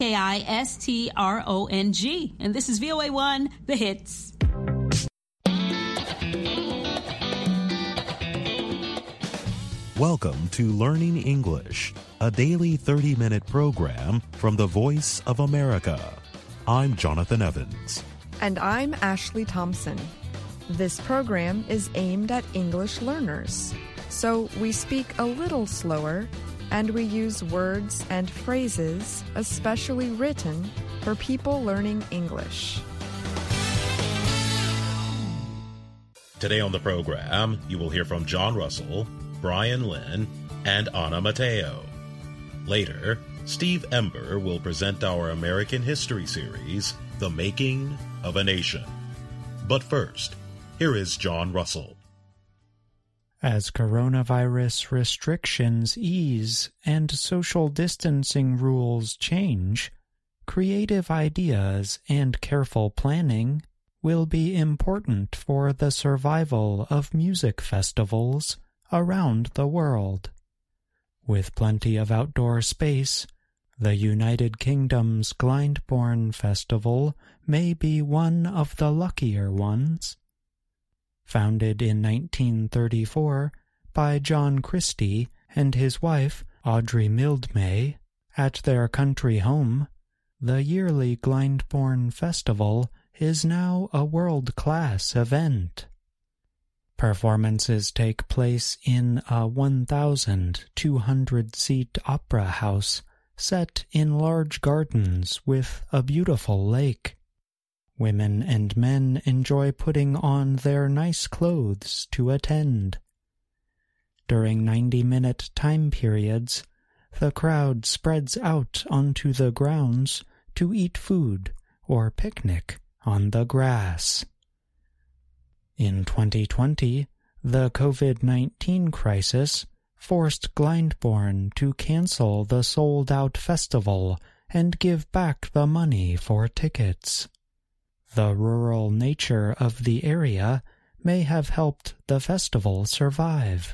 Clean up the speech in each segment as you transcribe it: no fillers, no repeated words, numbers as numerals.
K-I-S-T-R-O-N-G. And this is VOA1, The Hits. Welcome to Learning English, a daily 30-minute program from the Voice of America. I'm Jonathan Evans. And I'm Ashley Thompson. This program is aimed at English learners, so we speak a little slower and we use words and phrases especially written for people learning English. Today on the program, you will hear from John Russell, Brian Lynn, and Anna Mateo. Later, Steve Ember will present our American history series, The Making of a Nation. But first, here is John Russell. As coronavirus restrictions ease and social distancing rules change, creative ideas and careful planning will be important for the survival of music festivals around the world. With plenty of outdoor space, the United Kingdom's Glyndebourne Festival may be one of the luckier ones. Founded in 1934 by John Christie and his wife Audrey Mildmay at their country home, the yearly Glyndebourne Festival is now a world-class event. Performances take place in a 1,200-seat opera house set in large gardens with a beautiful lake. Women and men enjoy putting on their nice clothes to attend. During 90-minute time periods, the crowd spreads out onto the grounds to eat food or picnic on the grass. In 2020, the COVID-19 crisis forced Glyndebourne to cancel the sold-out festival and give back the money for tickets. The rural nature of the area may have helped the festival survive.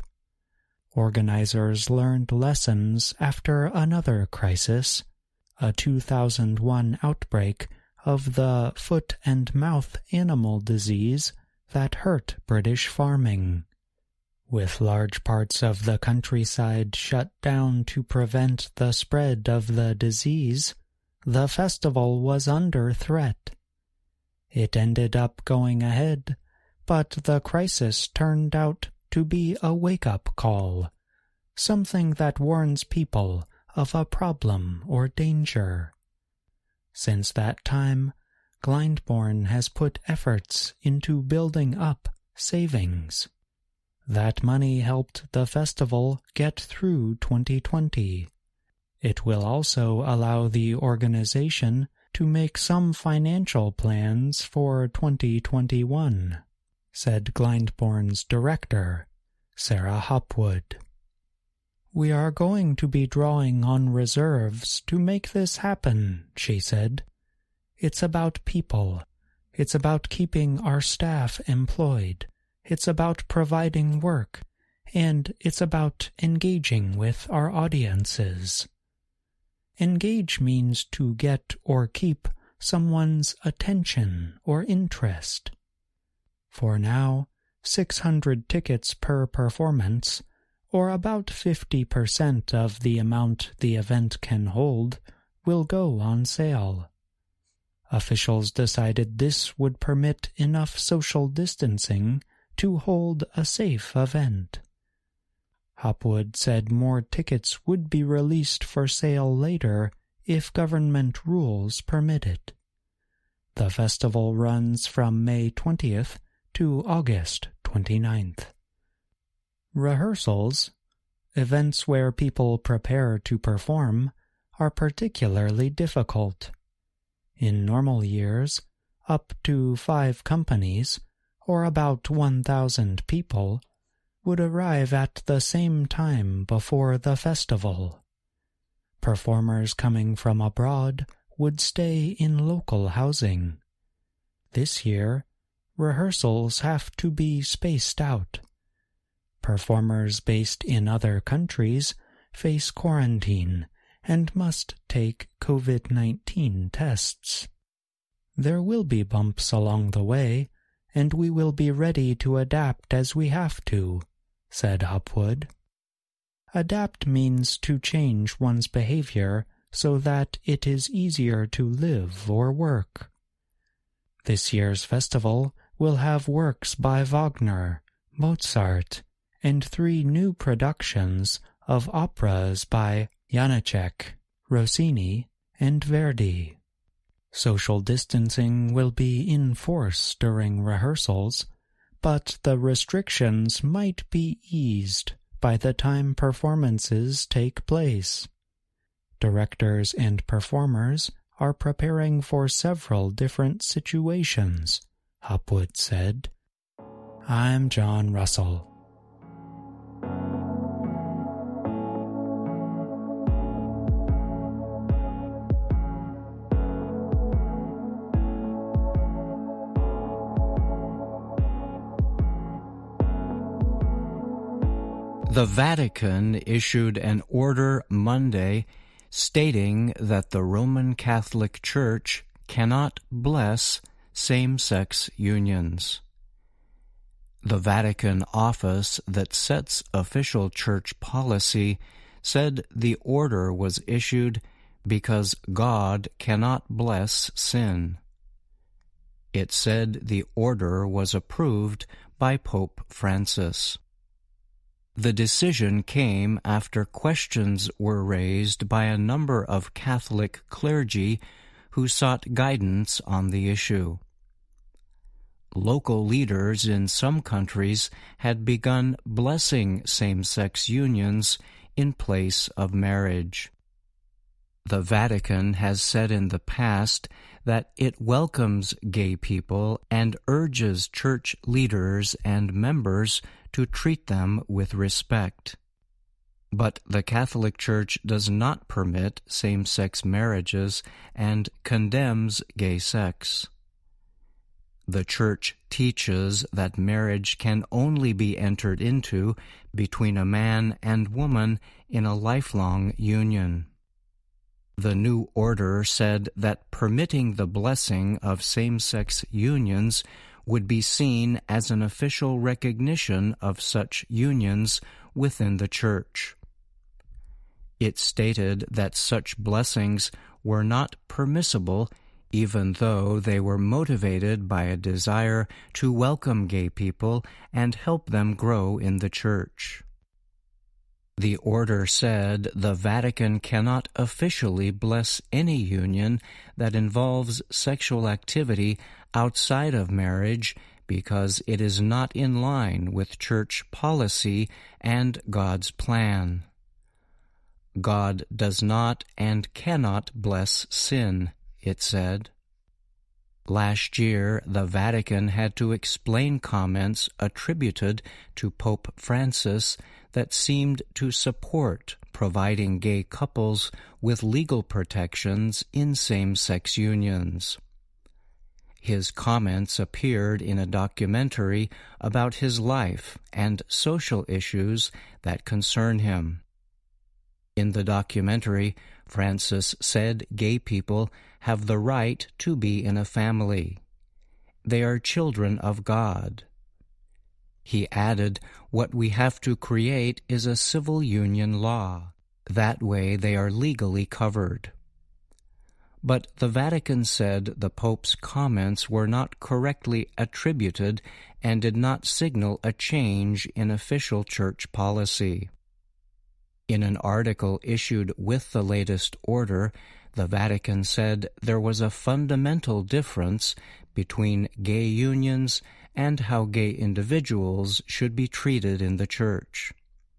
Organizers learned lessons after another crisis, a 2001 outbreak of the foot and mouth animal disease that hurt British farming. With large parts of the countryside shut down to prevent the spread of the disease, the festival was under threat. It ended up going ahead, but the crisis turned out to be a wake-up call, something that warns people of a problem or danger. Since that time, Glyndebourne has put efforts into building up savings. That money helped the festival get through 2020. It will also allow the organization to make some financial plans for 2021, said Glyndebourne's director, Sarah Hopwood. We are going to be drawing on reserves to make this happen, she said. It's about people. It's about keeping our staff employed. It's about providing work. And it's about engaging with our audiences. Engage means to get or keep someone's attention or interest. For now, 600 tickets per performance, or about 50% of the amount the event can hold, will go on sale. Officials decided this would permit enough social distancing to hold a safe event. Hopwood said more tickets would be released for sale later if government rules permit it. The festival runs from May 20th to August 29th. Rehearsals, events where people prepare to perform, are particularly difficult. In normal years, up to 5 companies, or about 1,000 people, would arrive at the same time before the festival. Performers coming from abroad would stay in local housing. This year, rehearsals have to be spaced out. Performers based in other countries face quarantine and must take COVID-19 tests. There will be bumps along the way, and we will be ready to adapt as we have to, said Hopwood. Adapt means to change one's behavior so that it is easier to live or work. This year's festival will have works by Wagner, Mozart, and 3 new productions of operas by Janáček, Rossini, and Verdi. Social distancing will be in force during rehearsals, but the restrictions might be eased by the time performances take place. Directors and performers are preparing for several different situations, Hopwood said. I'm John Russell. The Vatican issued an order Monday stating that the Roman Catholic Church cannot bless same-sex unions. The Vatican office that sets official church policy said the order was issued because God cannot bless sin. It said the order was approved by Pope Francis. The decision came after questions were raised by a number of Catholic clergy who sought guidance on the issue. Local leaders in some countries had begun blessing same-sex unions in place of marriage. The Vatican has said in the past that it welcomes gay people and urges church leaders and members to treat them with respect. But the Catholic Church does not permit same-sex marriages and condemns gay sex. The Church teaches that marriage can only be entered into between a man and woman in a lifelong union. The new order said that permitting the blessing of same-sex unions would be seen as an official recognition of such unions within the Church. It stated that such blessings were not permissible even though they were motivated by a desire to welcome gay people and help them grow in the Church. The order said the Vatican cannot officially bless any union that involves sexual activity outside of marriage because it is not in line with church policy and God's plan. God does not and cannot bless sin, it said. Last year, the Vatican had to explain comments attributed to Pope Francis that seemed to support providing gay couples with legal protections in same-sex unions. His comments appeared in a documentary about his life and social issues that concern him. In the documentary, Francis said gay people have the right to be in a family. They are children of God. He added, what we have to create is a civil union law. That way they are legally covered. But the Vatican said the Pope's comments were not correctly attributed and did not signal a change in official church policy. In an article issued with the latest order, the Vatican said there was a fundamental difference between gay unions and how gay individuals should be treated in the Church.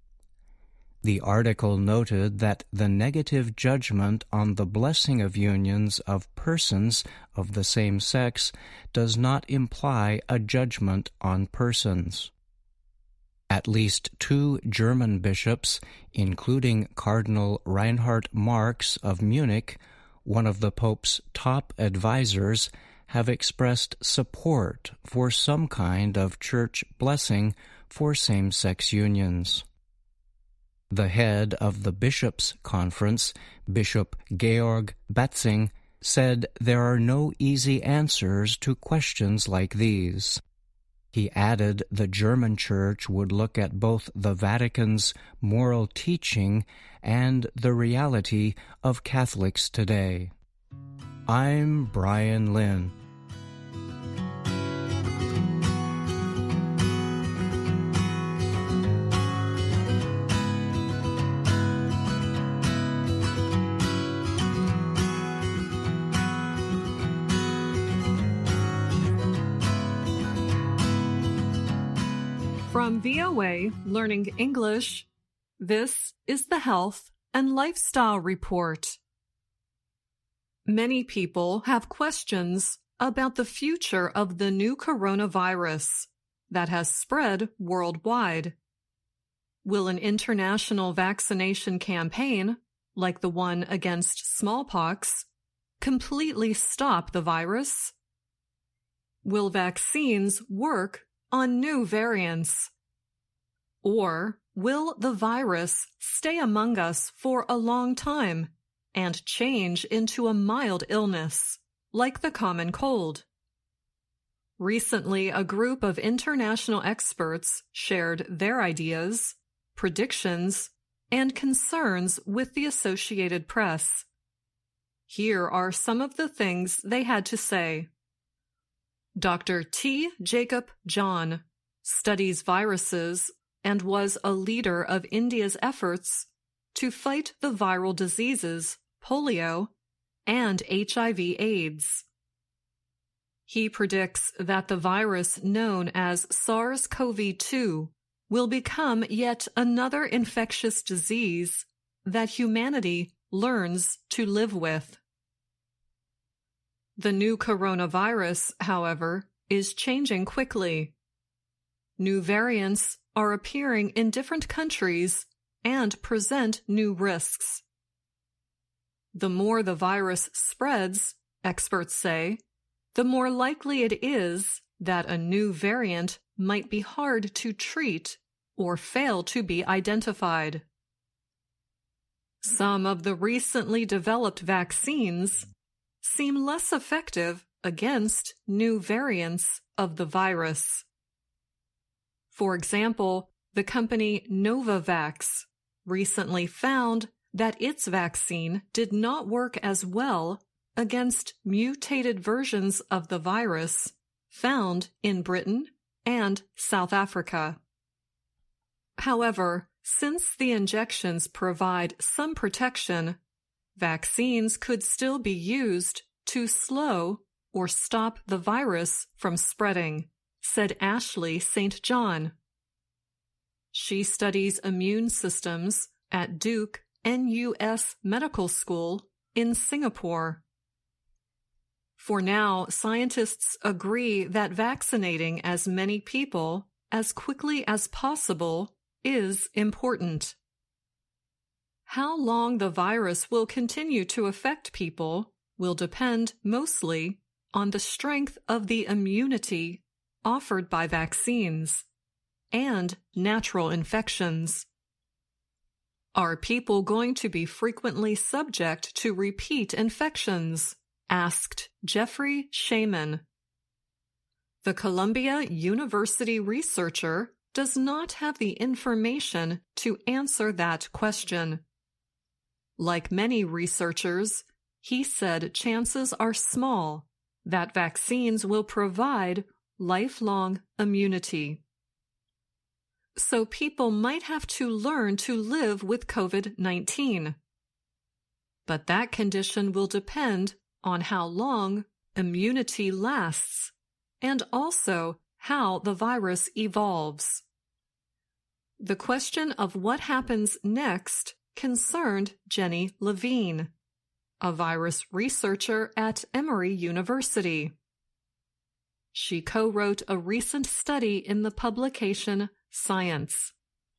The article noted that the negative judgment on the blessing of unions of persons of the same sex does not imply a judgment on persons. At least 2 German bishops, including Cardinal Reinhard Marx of Munich, one of the Pope's top advisors, have expressed support for some kind of church blessing for same-sex unions. The head of the Bishops' Conference, Bishop Georg Batzing, said there are no easy answers to questions like these. He added the German Church would look at both the Vatican's moral teaching and the reality of Catholics today. I'm Brian Lynn. From VOA Learning English, this is the Health and Lifestyle Report. Many people have questions about the future of the new coronavirus that has spread worldwide. Will an international vaccination campaign, like the one against smallpox, completely stop the virus? Will vaccines work on new variants? Or will the virus stay among us for a long time and change into a mild illness, like the common cold? Recently, a group of international experts shared their ideas, predictions, and concerns with the Associated Press. Here are some of the things they had to say. Dr. T. Jacob John studies viruses and was a leader of India's efforts to fight the viral diseases polio and HIV/AIDS. He predicts that the virus known as SARS-CoV-2 will become yet another infectious disease that humanity learns to live with. The new coronavirus, however, is changing quickly. New variants are appearing in different countries and present new risks. The more the virus spreads, experts say, the more likely it is that a new variant might be hard to treat or fail to be identified. Some of the recently developed vaccines seem less effective against new variants of the virus. For example, the company Novavax recently found that its vaccine did not work as well against mutated versions of the virus found in Britain and South Africa. However, since the injections provide some protection, vaccines could still be used to slow or stop the virus from spreading, said Ashley St. John. She studies immune systems at Duke NUS Medical School in Singapore. For now, scientists agree that vaccinating as many people as quickly as possible is important. How long the virus will continue to affect people will depend mostly on the strength of the immunity offered by vaccines and natural infections. Are people going to be frequently subject to repeat infections? Asked Jeffrey Shaman. The Columbia University researcher does not have the information to answer that question. Like many researchers, he said chances are small that vaccines will provide lifelong immunity. So people might have to learn to live with COVID-19. But that condition will depend on how long immunity lasts and also how the virus evolves. The question of what happens next concerned Jenny Levine, a virus researcher at Emory University. She co-wrote a recent study in the publication Science.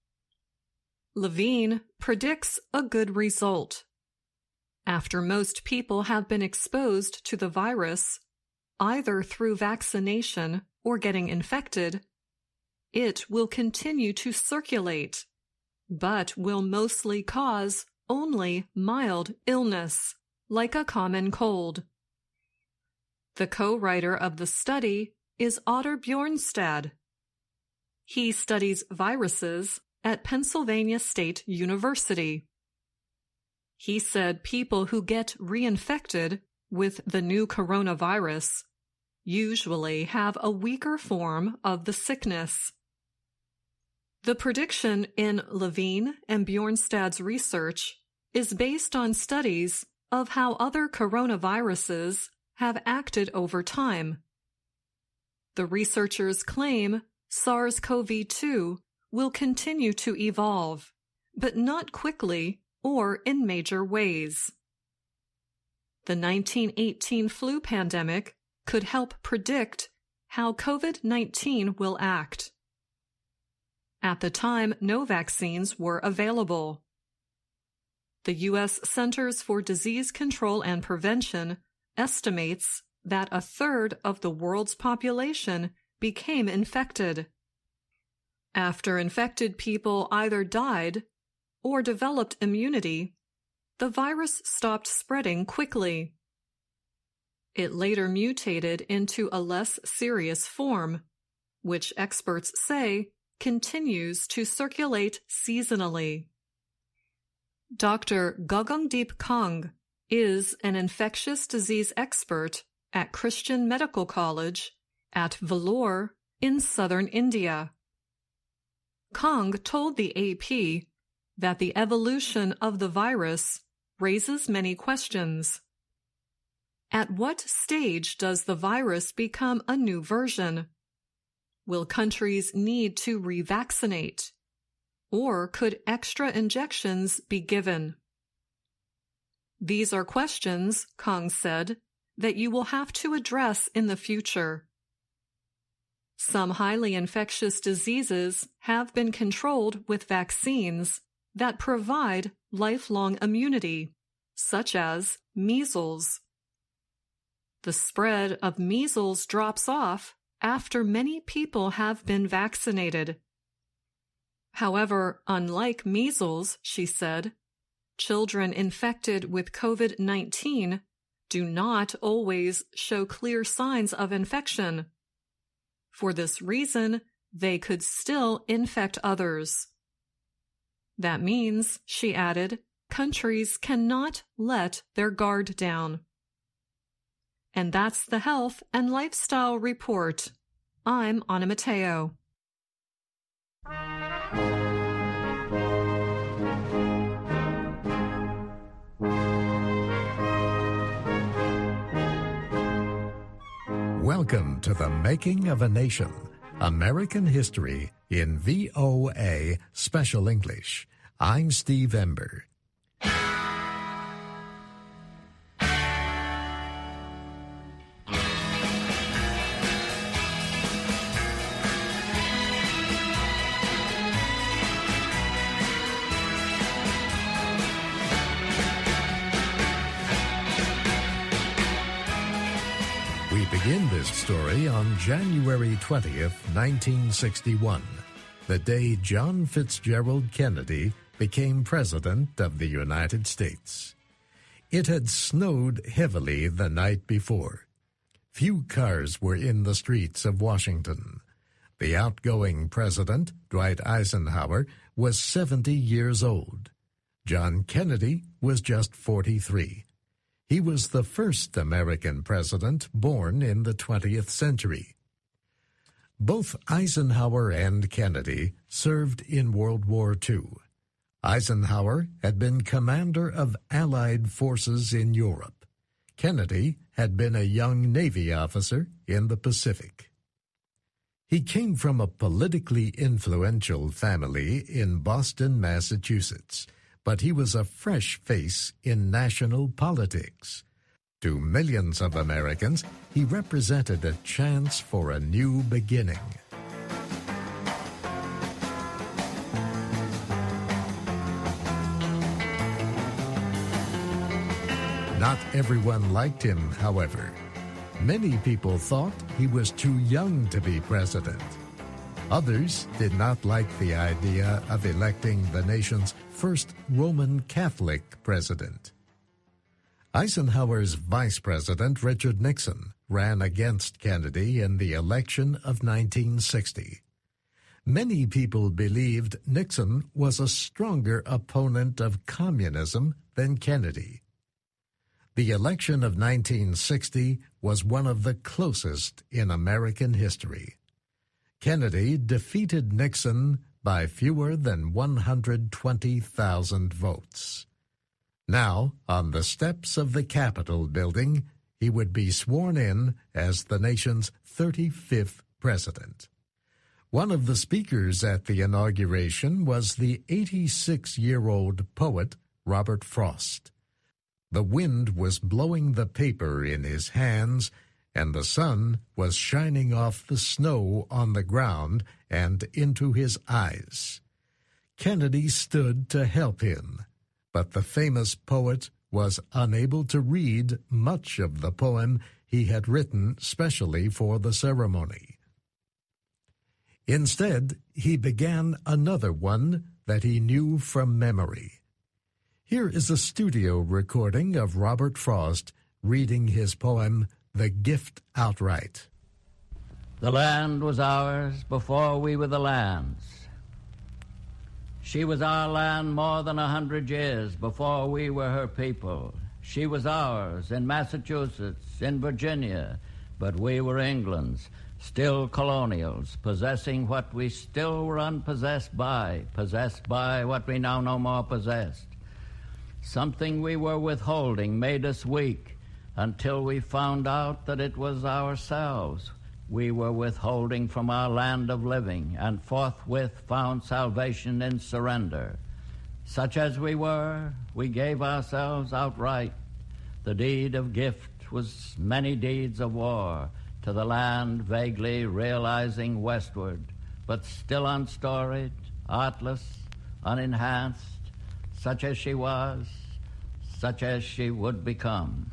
Levine predicts a good result. After most people have been exposed to the virus, either through vaccination or getting infected, it will continue to circulate, but will mostly cause only mild illness, like a common cold. The co-writer of the study is Otter Bjornstad. He studies viruses at Pennsylvania State University. He said people who get reinfected with the new coronavirus usually have a weaker form of the sickness. The prediction in Levine and Bjornstad's research is based on studies of how other coronaviruses have acted over time. The researchers claim SARS-CoV-2 will continue to evolve, but not quickly or in major ways. The 1918 flu pandemic could help predict how COVID-19 will act. At the time, no vaccines were available. The U.S. Centers for Disease Control and Prevention estimates that a third of the world's population became infected. After infected people either died or developed immunity, the virus stopped spreading quickly. It later mutated into a less serious form, which experts say continues to circulate seasonally. Dr. Gagangdeep Kang is an infectious disease expert at Christian Medical College at Vellore in southern India. Kang told the AP that the evolution of the virus raises many questions. At what stage does the virus become a new version? Will countries need to revaccinate? Or could extra injections be given? These are questions, Kang said, that you will have to address in the future. Some highly infectious diseases have been controlled with vaccines that provide lifelong immunity, such as measles. The spread of measles drops off after many people have been vaccinated. However, unlike measles, she said, children infected with COVID-19 do not always show clear signs of infection. For this reason, they could still infect others. That means, she added, countries cannot let their guard down. And that's the Health and Lifestyle Report. I'm Anna Matteo. Welcome to the Making of a Nation, American History in VOA Special English. I'm Steve Ember. We begin this story on January 20th, 1961, the day John Fitzgerald Kennedy became President of the United States. It had snowed heavily the night before. Few cars were in the streets of Washington. The outgoing president, Dwight Eisenhower, was 70 years old. John Kennedy was just 43. He was the first American president born in the 20th century. Both Eisenhower and Kennedy served in World War II. Eisenhower had been commander of Allied forces in Europe. Kennedy had been a young Navy officer in the Pacific. He came from a politically influential family in Boston, Massachusetts, but he was a fresh face in national politics. To millions of Americans, he represented a chance for a new beginning. Not everyone liked him, however. Many people thought he was too young to be president. Others did not like the idea of electing the nation's first Roman Catholic president. Eisenhower's vice president, Richard Nixon, ran against Kennedy in the election of 1960. Many people believed Nixon was a stronger opponent of communism than Kennedy. The election of 1960 was one of the closest in American history. Kennedy defeated Nixon by fewer than 120,000 votes. Now, on the steps of the Capitol building, he would be sworn in as the nation's 35th president. One of the speakers at the inauguration was the 86-year-old poet Robert Frost. The wind was blowing the paper in his hands, and the sun was shining off the snow on the ground and into his eyes. Kennedy stood to help him, but the famous poet was unable to read much of the poem he had written specially for the ceremony. Instead, he began another one that he knew from memory. Here is a studio recording of Robert Frost reading his poem, The Gift Outright. The land was ours before we were the land's. She was our land more than 100 years before we were her people. She was ours in Massachusetts, in Virginia, but we were England's, still colonials, possessing what we still were unpossessed by, possessed by what we now no more possessed. Something we were withholding made us weak until we found out that it was ourselves we were withholding from our land of living, and forthwith found salvation in surrender. Such as we were, we gave ourselves outright. The deed of gift was many deeds of war, to the land vaguely realizing westward, but still unstoried, artless, unenhanced, such as she was, such as she would become.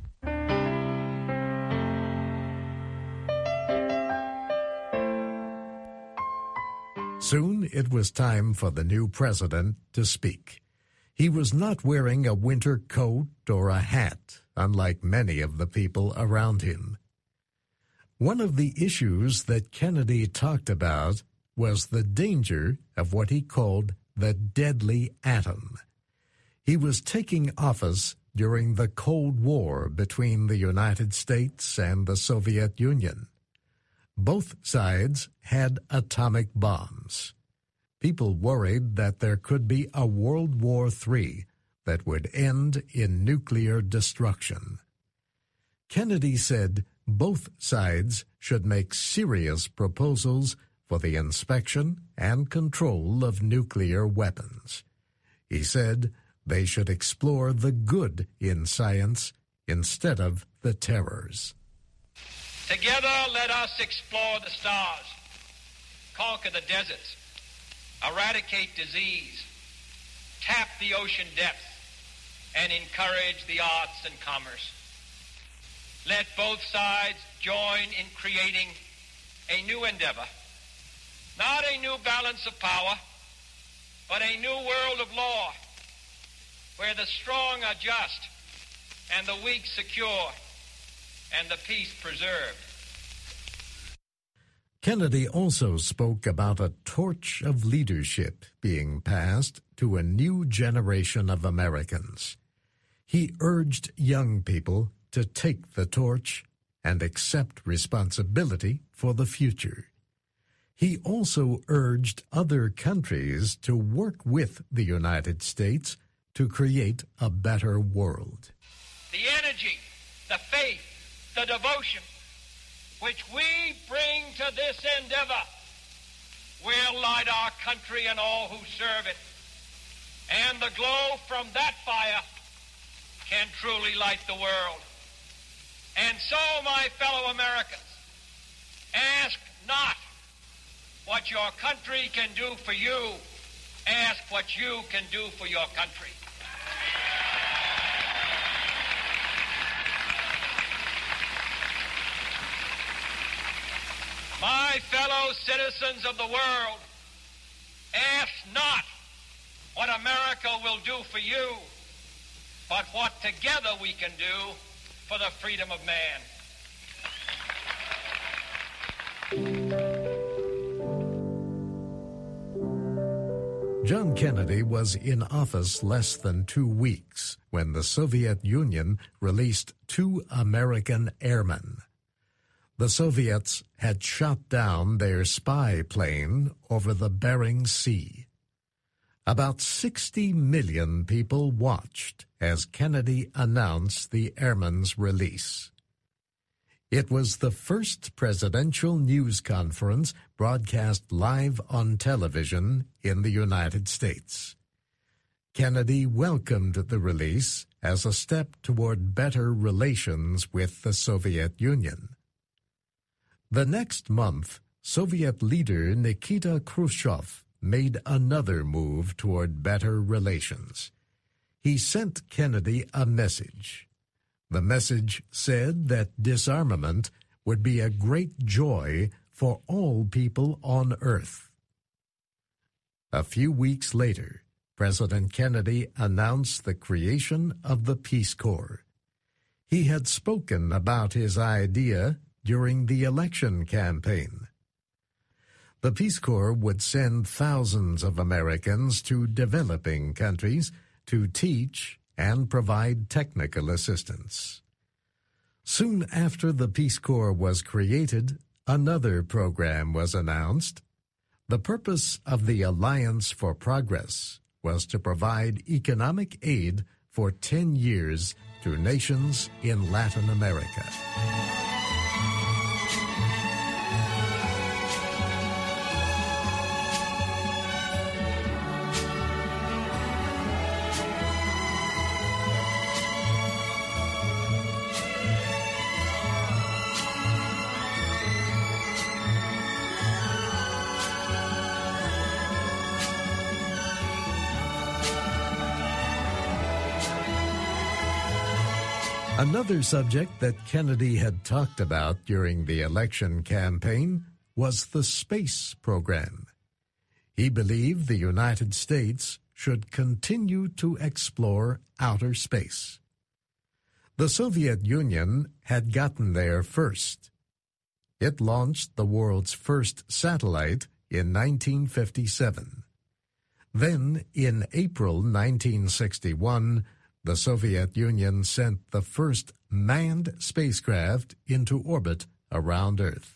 Soon it was time for the new president to speak. He was not wearing a winter coat or a hat, unlike many of the people around him. One of the issues that Kennedy talked about was the danger of what he called the deadly atom. He was taking office during the Cold War between the United States and the Soviet Union. Both sides had atomic bombs. People worried that there could be a World War III that would end in nuclear destruction. Kennedy said both sides should make serious proposals for the inspection and control of nuclear weapons. He said they should explore the good in science instead of the terrors. Together, let us explore the stars, conquer the deserts, eradicate disease, tap the ocean depths, and encourage the arts and commerce. Let both sides join in creating a new endeavor, not a new balance of power, but a new world of law, where the strong are just and the weak secure, and the peace preserved. Kennedy also spoke about a torch of leadership being passed to a new generation of Americans. He urged young people to take the torch and accept responsibility for the future. He also urged other countries to work with the United States to create a better world. The energy, the faith, the devotion which we bring to this endeavor will light our country and all who serve it. And the glow from that fire can truly light the world. And so, my fellow Americans, ask not what your country can do for you. Ask what you can do for your country. My my fellow citizens of the world, ask not what America will do for you, but what together we can do for the freedom of man. John Kennedy was in office less than 2 weeks when the Soviet Union released 2 American airmen. The Soviets had shot down their spy plane over the Bering Sea. About 60 million people watched as Kennedy announced the airmen's release. It was the first presidential news conference broadcast live on television in the United States. Kennedy welcomed the release as a step toward better relations with the Soviet Union. The next month, Soviet leader Nikita Khrushchev made another move toward better relations. He sent Kennedy a message. The message said that disarmament would be a great joy for all people on Earth. A few weeks later, President Kennedy announced the creation of the Peace Corps. He had spoken about his idea during the election campaign. The Peace Corps would send thousands of Americans to developing countries to teach and provide technical assistance. Soon after the Peace Corps was created, another program was announced. The purpose of the Alliance for Progress was to provide economic aid for 10 years to nations in Latin America. Another subject that Kennedy had talked about during the election campaign was the space program. He believed the United States should continue to explore outer space. The Soviet Union had gotten there first. It launched the world's first satellite in 1957. Then, in April 1961, the Soviet Union sent the first manned spacecraft into orbit around Earth.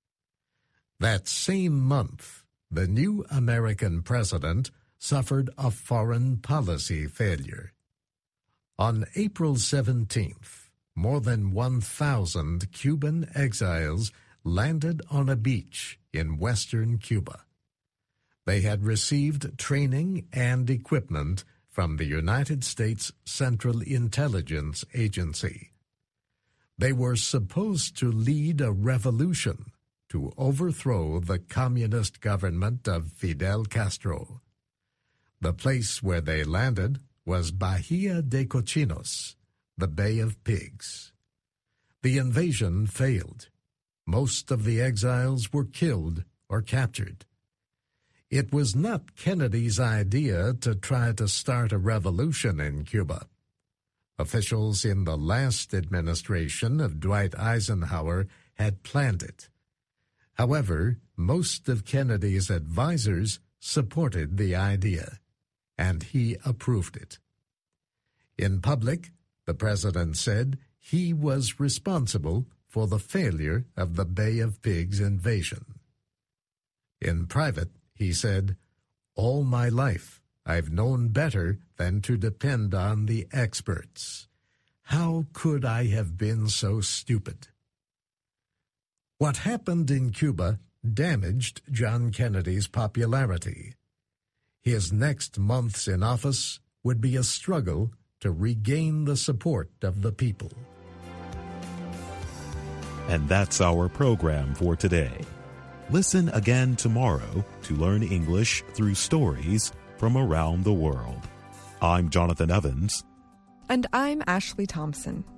That same month, the new American president suffered a foreign policy failure. On April 17th, more than 1,000 Cuban exiles landed on a beach in western Cuba. They had received training and equipment from the United States Central Intelligence Agency. They were supposed to lead a revolution to overthrow the communist government of Fidel Castro. The place where they landed was Bahia de Cochinos, the Bay of Pigs. The invasion failed. Most of the exiles were killed or captured. It was not Kennedy's idea to try to start a revolution in Cuba. Officials in the last administration of Dwight Eisenhower had planned it. However, most of Kennedy's advisers supported the idea, and he approved it. In public, the president said he was responsible for the failure of the Bay of Pigs invasion. In private, he said, "All my life, I've known better than to depend on the experts. How could I have been so stupid?" What happened in Cuba damaged John Kennedy's popularity. His next months in office would be a struggle to regain the support of the people. And that's our program for today. Listen again tomorrow to learn English through stories from around the world. I'm Jonathan Evans. And I'm Ashley Thompson.